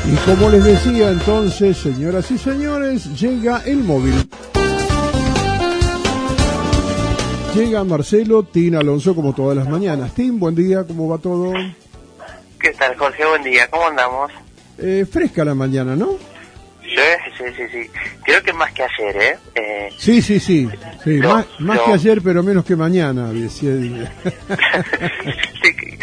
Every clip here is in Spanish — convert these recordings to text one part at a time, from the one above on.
Y como les decía entonces, señoras y señores, llega el móvil. Llega Marcelo Tin Alonso como todas las mañanas. Tin, buen día, ¿cómo va todo? ¿Qué tal, Jorge? Buen día, ¿cómo andamos? Fresca la mañana, ¿no? Sí. Creo que más que ayer, ¿eh? Sí. Más que ayer, pero menos que mañana, decía. Sí,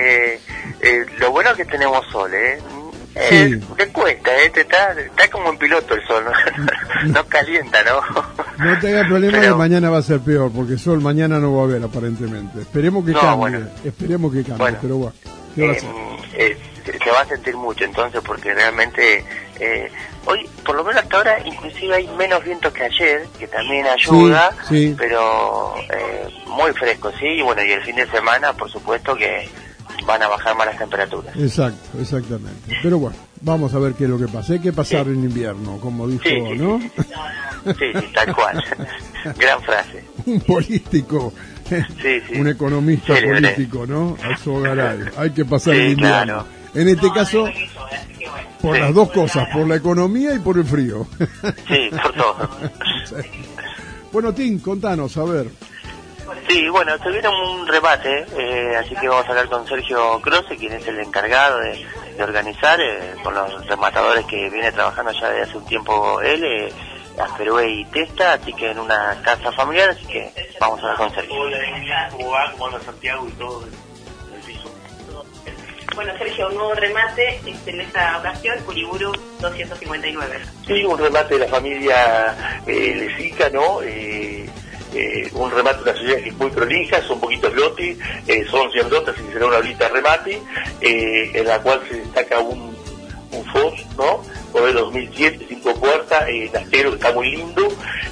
lo bueno es que tenemos sol, ¿eh? Sí. Te cuesta, está como en piloto el sol, ¿no? No calienta, ¿no? No te hagas problema, Pero que mañana va a ser peor, porque sol mañana no va a haber aparentemente. Esperemos que cambie, bueno, pero bueno, ¿qué va a hacer? Se va a sentir mucho entonces, porque realmente hoy, por lo menos hasta ahora, inclusive hay menos viento que ayer, que también ayuda, sí. Pero muy fresco, sí, y bueno, y el fin de semana, por supuesto que van a bajar más las temperaturas. Exactamente. Pero bueno, vamos a ver qué es lo que pasa. Hay que pasar el invierno, como dijo, sí. ¿no? Sí, tal cual. Gran frase. Un político, un economista político, ¿no? Alzo Garay. Hay que pasar el invierno. Claro. En este caso, por las dos cosas, por la economía y por el frío. Sí, por todo. Bueno, Tim, contanos, a ver. Sí, bueno, tuvieron un remate, así que vamos a hablar con Sergio Croce, quien es el encargado de organizar, con los rematadores que viene trabajando ya desde hace un tiempo él, Asperue y Testa, así que en una casa familiar, así que vamos a hablar con Sergio. ¿Cómo anda Santiago y todo el piso? Bueno, Sergio, un nuevo remate en esta ocasión, Uriburu 259. Sí, un remate de la familia Lezica, ¿no? Un remate de una sociedad que es muy prolija, son poquitos lotes, son 100 lotes, así que será una horita de remate, en la cual se destaca un FOS, ¿no? Modelo 2007, 5 puertas, nastero, que está muy lindo,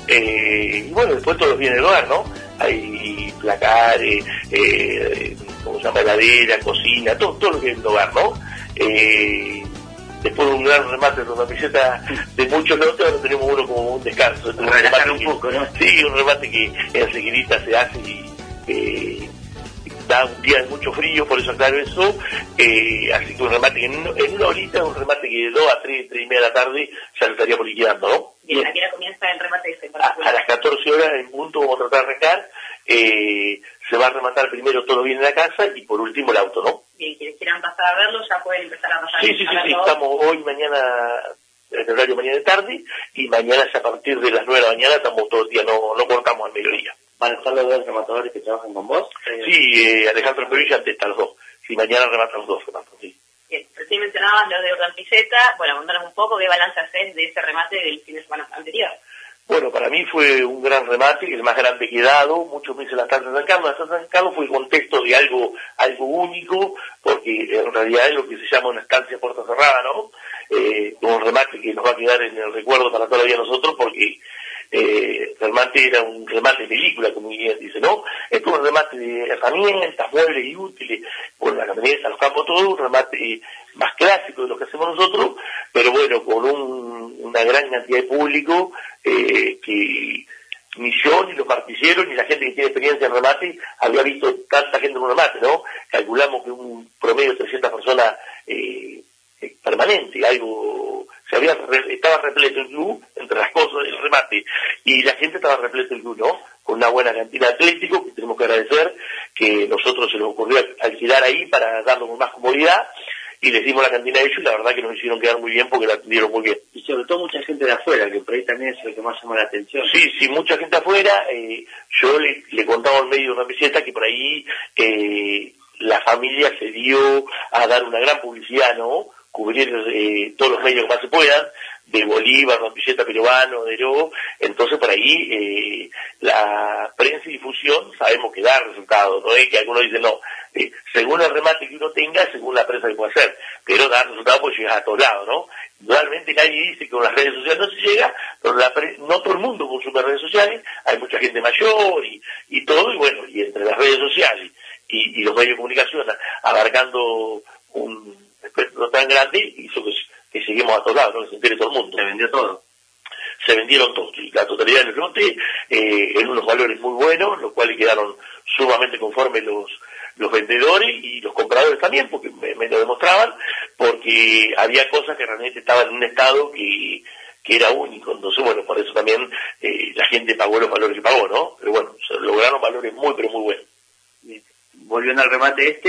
y bueno, después todos vienen del hogar, ¿no? Hay placares, ¿cómo se llama? Heladera, cocina, todo lo que es el hogar, ¿no? Después de un gran remate de una camiseta de muchos lotes, ahora tenemos uno como un descanso. Un remate un poco, ¿no? Sí, un remate que en Seguirita se hace y da un día de mucho frío, por eso aclaro eso. Así que un remate que en una horita, un remate que de 2 a 3 y media de la tarde ya lo estaríamos liquidando, ¿no? Bien, ¿a qué hora comienza el remate ese? A las 14 horas en punto vamos a tratar de arrancar. Se va a rematar primero todo bien en la casa y por último el auto, ¿no? Bien, quienes quieran pasar a verlo ya pueden empezar a pasar. Sí, estamos hoy, mañana, en el horario mañana de tarde, y mañana a partir de las 9 de la mañana estamos todo el día, no cortamos al mediodía. ¿Van a estar los dos rematadores que trabajan con vos? Sí, Alejandro Perú y Antesta, los dos. Sí, mañana rematan los dos rematos, sí. Bien, recién mencionabas los de Urdampilleta. Bueno, contanos un poco qué balance haces de ese remate del fin de semana anterior. Bueno, para mí fue un gran remate, el más grande que he dado. Muchos me dicen la estancia de San Carlos. La estancia de San Carlos fue el contexto de algo único, porque en realidad es lo que se llama una estancia puerta cerrada, ¿no? Un remate que nos va a quedar en el recuerdo para toda la vida nosotros, porque el remate era un remate de película, como bien dice, ¿no? Esto es un remate de herramientas, muebles y útiles, por la camioneta, los campos, todo, un remate más clásico de lo que hacemos nosotros, pero bueno, con una gran cantidad de público, que ni yo, ni los martilleros, ni la gente que tiene experiencia en remate había visto tanta gente en un remate, ¿no? Calculamos que un promedio de 300 personas permanente, estaba repleto el club, entre las cosas del remate, y la gente estaba repleto el club, ¿no? Con una buena cantidad de atléticos, que tenemos que agradecer, que nosotros se nos ocurrió alquilar ahí para darnos más comodidad, y les dimos la cantina a ellos, y la verdad que nos hicieron quedar muy bien porque la atendieron muy bien. Y sobre todo mucha gente de afuera, que por ahí también es lo que más llama la atención. Sí, mucha gente afuera. Yo le contaba en medio de una visita que por ahí la familia se dio a dar una gran publicidad, ¿no? Cubrir todos los medios que más se puedan, de Bolívar, Rampilleta, Peruano, de Heró. Entonces por ahí la prensa y difusión sabemos que da resultados, no es que algunos dicen no, según el remate que uno tenga, según la prensa que puede hacer, pero da resultados porque llegas a todos lados, ¿no? Realmente nadie dice que con las redes sociales no se llega, pero no todo el mundo consume redes sociales, hay mucha gente mayor y todo, y bueno, y entre las redes sociales y los medios de comunicación abarcando un espectro tan grande, hizo que lleguemos a todos lados, ¿no? Que se entere todo el mundo. Se vendió todo. Se vendieron todos, la totalidad del lote, en unos valores muy buenos, los cuales quedaron sumamente conformes los vendedores y los compradores también, porque me lo demostraban, porque había cosas que realmente estaban en un estado que era único. Entonces, bueno, por eso también la gente pagó los valores que pagó, ¿no? Pero bueno, se lograron valores muy, pero muy buenos. Bien. Volviendo al remate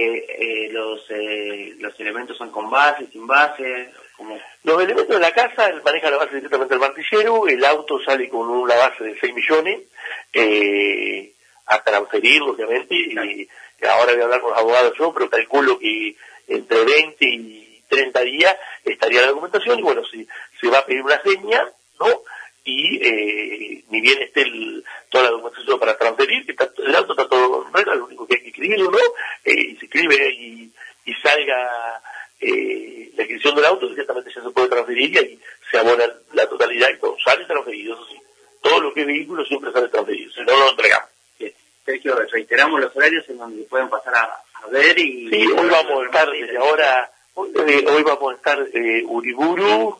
los elementos son con base, sin base. ¿Cómo? Los elementos de la casa maneja la base directamente el martillero, el auto sale con una base de 6 millones, a transferir, obviamente, y ahora voy a hablar con los abogados yo, pero calculo que entre 20 y 30 días estaría la documentación, y bueno, se va a pedir una seña, ¿no? Y ni bien esté toda la documentación para transferir, que el auto está todo en regla, lo único que hay que escribirlo, ¿no? Y se escribe y salga la inscripción del auto, directamente ya se puede transferir y ahí se abona la totalidad y todo sale transferido, eso sí. Todo lo que es vehículo siempre sale transferido, si no lo entregamos. Bien. Sergio, reiteramos los horarios en donde pueden pasar a ver y... Sí, hoy vamos a estar desde ahora... hoy vamos a estar Uriburu,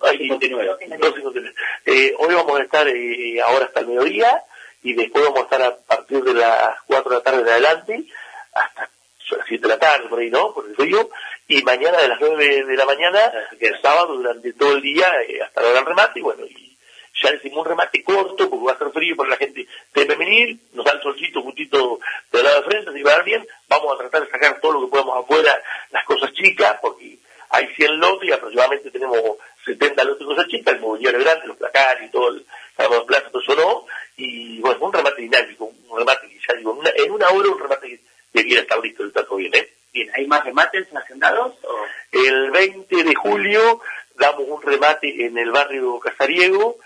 hoy vamos a estar ahora hasta el mediodía y después vamos a estar a partir de las 4 de la tarde de adelante hasta las 7 de la tarde, por ahí, ¿no? Por el frío, y mañana de las 9 de la mañana, que es sábado, durante todo el día hasta la hora del remate, y bueno, y ya decimos un remate corto porque va a ser frío, porque la gente teme venir, nos da el solcito justito del lado de frente, si va a dar bien, vamos a tratar de sacar todo lo que podamos afuera, las cosas chicas, porque hay 100 lotes y aproximadamente tenemos 70 lotes de cosas chicas, el mobiliario grande, los placares y todo el plaza, todo eso no, y bueno, un remate dinámico, un remate que ya digo, en una hora un remate que debiera estar listo, está todo bien, Bien, ¿hay más remates agendados? ¿O? El 20 de julio damos un remate en el barrio Casariego,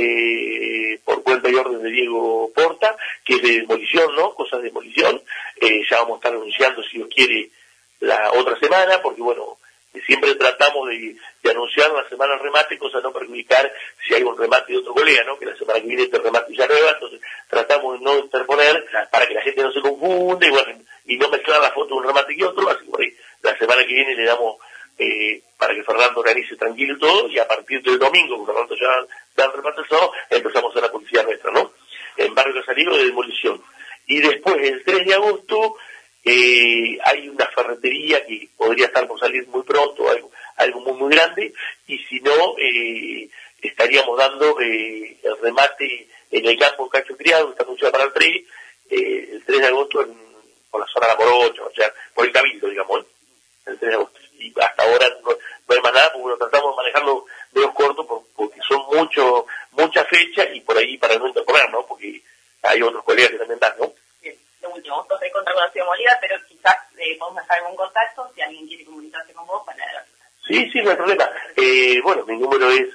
por cuenta y orden de Diego Porta, que es de demolición, ¿no? Cosas de demolición. Ya vamos a estar anunciando, si Dios quiere, la otra semana, porque bueno, siempre tratamos de anunciar la semana el remate, cosa no perjudicar si hay un remate de otro colega, ¿no? Que la semana que viene este remate ya nueva, entonces tratamos de no interponer para que la gente no se confunde, y bueno, y no mezclar la foto de un remate que otro, así que por ahí la semana que viene le damos para que Fernando organice tranquilo todo, y a partir del domingo, porque Fernando ya da el remate el sábado, empezamos a hacer la publicidad nuestra, ¿no? En Barrio Casariego de demolición. Y después, el 3 de agosto, hay una ferretería que podría estar por salir muy pronto, algo muy muy grande, y si no, estaríamos dando el remate en el campo Cacho Criado, que está anunciado para el 3 de agosto por la zona de la Morocha, o sea, por el Cabildo, digamos, el 3 de agosto. Y hasta ahora no hay más nada, porque lo tratamos de manejarlo medio corto, porque son muchas fechas, y por ahí para no interponer, ¿no? Porque hay otros colegas que también dan, ¿no? Último, vos sos contra con la Ciudad Molida, pero quizás podemos dejar algún contacto si alguien quiere comunicarse con vos para... Sí, no hay problema. Bueno, mi número es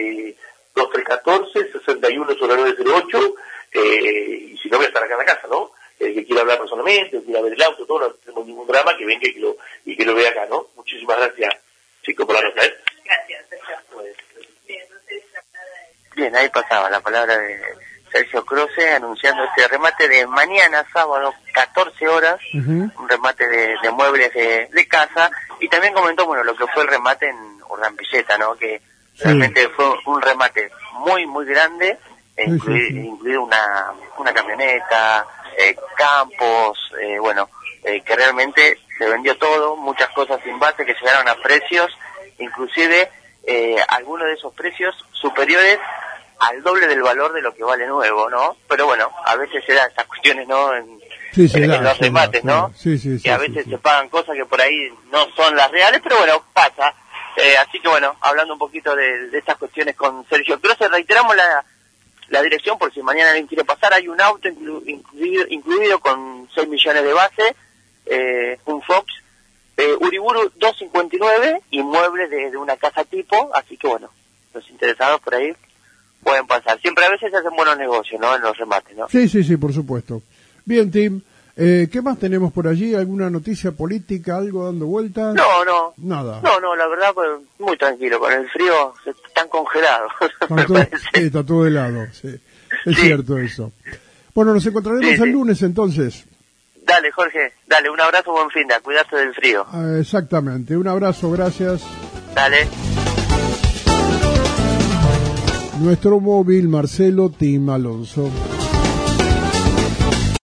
2314-610908, y si no voy a estar acá en la casa, ¿no? El que quiera hablar personalmente, el que quiera ver el auto, todo, no tenemos ningún drama, que venga y que lo vea acá, ¿no? Muchísimas gracias, chicos, por la nota, Gracias, Sergio. Bien, ahí pasaba la palabra de Sergio Croce anunciando este remate de mañana, sábado, 14 horas, un remate de muebles de casa, y también comentó, bueno, lo que fue el remate en Urdampilleta, ¿no? Que realmente fue un remate muy, muy grande, incluido una camioneta, campos, que realmente se vendió todo, muchas cosas sin base que llegaron a precios, inclusive algunos de esos precios superiores al doble del valor de lo que vale nuevo, ¿no? Pero bueno, a veces se dan estas cuestiones, ¿no? En los remates, ¿no? Que a veces se pagan cosas que por ahí no son las reales, pero bueno, pasa. Así que bueno, hablando un poquito de estas cuestiones con Sergio Croce, reiteramos la dirección por si mañana alguien quiere pasar. Hay un auto incluido con 6 millones de base, un Fox, Uriburu 259, inmuebles de una casa tipo, así que bueno, los interesados por ahí pueden pasar. Siempre a veces se hacen buenos negocios, ¿no? En los remates, ¿no? Sí, por supuesto. Bien, Tim, ¿qué más tenemos por allí? ¿Alguna noticia política, algo dando vueltas? No. Nada. No, la verdad, pues muy tranquilo. Con el frío están congelados. Está todo helado, sí. Es cierto eso. Bueno, nos encontraremos el lunes entonces. Dale, Jorge, dale, un abrazo, buen fin de, cuidarse del frío. Exactamente, un abrazo, gracias. Dale. Nuestro móvil, Marcelo Tim Alonso.